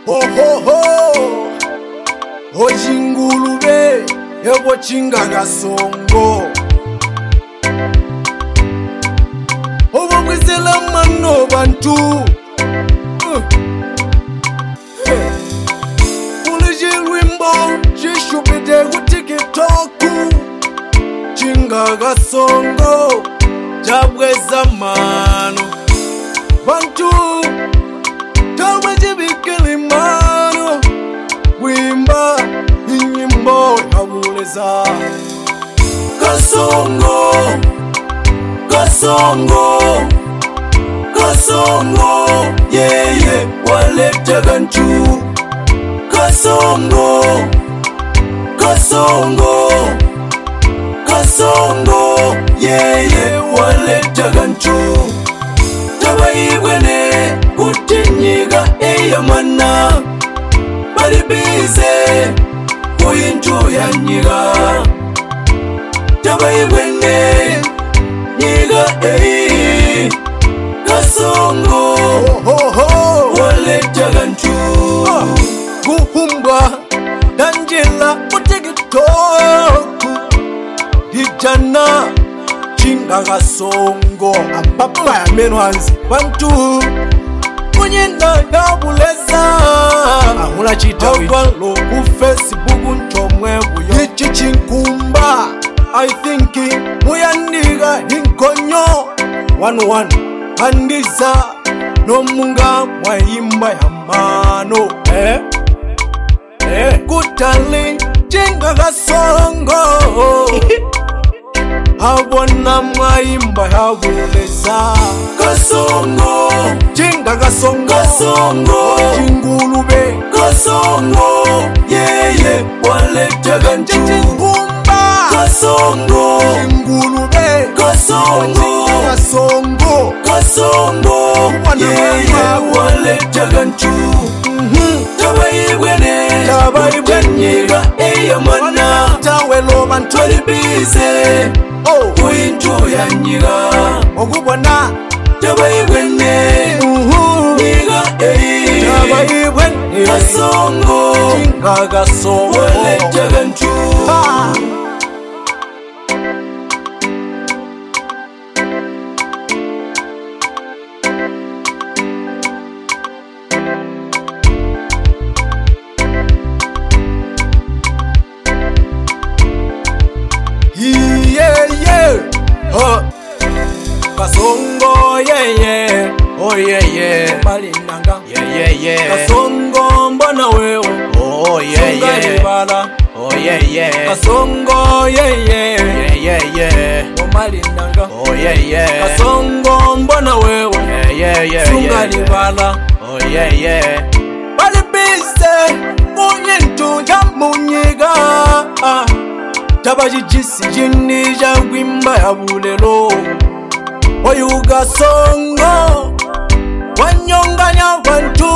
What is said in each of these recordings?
Ho ho ho Ojingulube Ebo chinga gasongo Obo mwizela mano bantu Uliji lwimbo Jishubide kutikitoku Chinga gasongo Jabweza mano Bantu Tawe jibikili mano Wimba Inyimbo Yabuleza Kasongo Kasongo Kasongo Yeah yeah Waleta ganchu Kasongo Kasongo Kasongo Yeah yeah Waleta ganchu Tabaibwene Kutinyiga eyamana Balibize Kuyintu yanyiga Tabaibwene Nyiga Kasongo Waleta ganchu Guhumba Danjila Utigitoku Dijana Chinga gasongo Apapa ya menu hanzi Bantu Munyenda yabuleza Ahula chita wito Ku Facebook nchomwe buyo Ichi chinkumba I think Muyandiga hinkonyo 1-1 Handiza Nomunga Mwayimba ya mano Kutali Chinga gasongo Abona mwayimba yabuleza Kasongo Chinga gasongo Kasongo Chingulube Kasongo Yeah yeah Waleta ganchu Chingumba Kasongo Chingulube Kasongo Kasongo Kasongo Yeah yeah Waleta ganchu Tabaibwene Tabaibwenyiga eyamana Tawelo bantu Balibize Kuyintu yanyiga Okubona Tabaibwene Nyiga Tabaibwene Kasongo Chinga gasongo Waleta ganchu Kasongo yeah yeah Oh yeah yeah Malinanga Yeah yeah Kasongo mbona wewe Oh yeah yeah Oh yeah yeah Kasongo yeah yeah Yeah yeah Oh Malinanga Oh yeah yeah Kasongo mbona wewe Yeah yeah Sungalibala Oh yeah yeah Balibise Munyintu yamunyiga Tabajijisi jini jangwimba ya bulelo Oyuga songo Wanyonganya wantu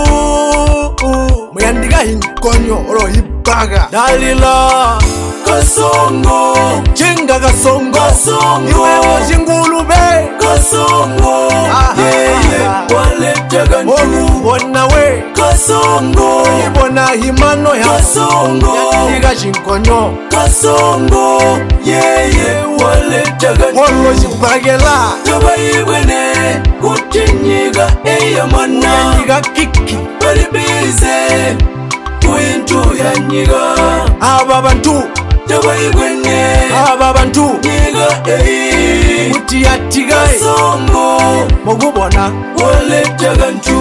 Muyandiga hinkonyo oro hibaga Dalila Kasongo Chinga kasongo Kasongo Iwe wajingulube Kasongo Yeah yeah Waleta ganchu Wona we Kasongo Ibona himano ya Kasongo Yandiga hinkonyo Kasongo Yeah yeah Waleta ganchu Wolo jibagela Tabaibwene Kutinyiga eyamana Yandiga kiki Balibize Kuyintu yanyiga Aba bantu Tabaibwene Aba bantu Nyiga Mutiyatiga Kasongo Mogubona Waleta ganchu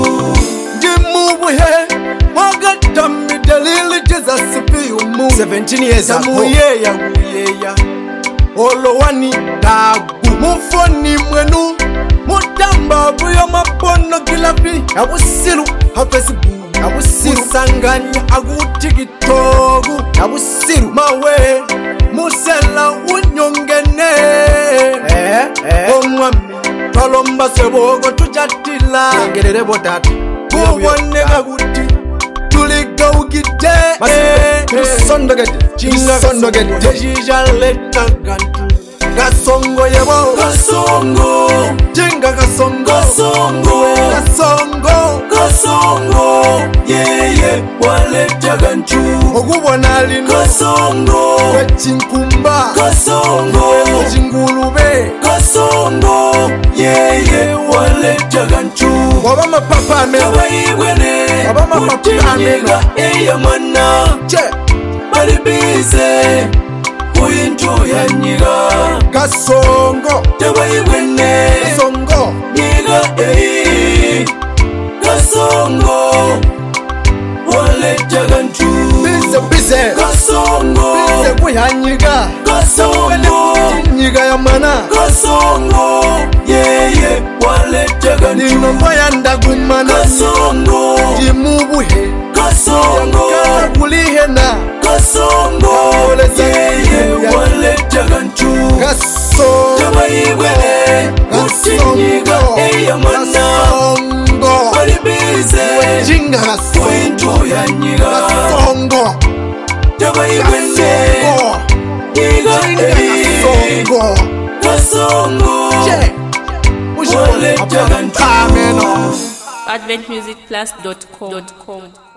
Ndimubuhe Wagatami dalili jeza sipi umu 17 years ago Muyeya muyeya Olowani dagu Mufoni mwenu Mutamba buyo mapono kilapi Abusiru Hafesibu Abusiru Sanganya agutikitogu Abusiru Mawe Musela unyongene Omwami Twalomba sebogo tujatila Ngerere botatu Kuboneka guti Tuliga ugite Sondogete Sondogete Jijjaleta gantu Kasongo yebo Kasongo Jenga kasongo Kasongo Kasongo Kasongo waletaganchu okubona lino Kasongo wechinkumba Kasongo chingulube Kasongo yeye waletaganchu waba mapapa ameno tabayibwene waba mapapa ameno eyamana che balibize kuyintu yanyiga Kasongo tabayibwene Kasongo nyiga Kasongo waletaganchu bize Kasongo bize kuyanyiga Kasongo nyiga ya mwana Kasongo yeye waletaganchu ninombo yandagumana Kasongo jimubuhe Kasongo kulihena Kasongo yeye waletaganchu Kasongo tabayibwene kutinyiga eyamana Kasongo balibize jinga kuyintu yanyiga Kasongo tabayibwene nyiga Kasongo Kasongo che waletaganchu ameno adventmusicplus.com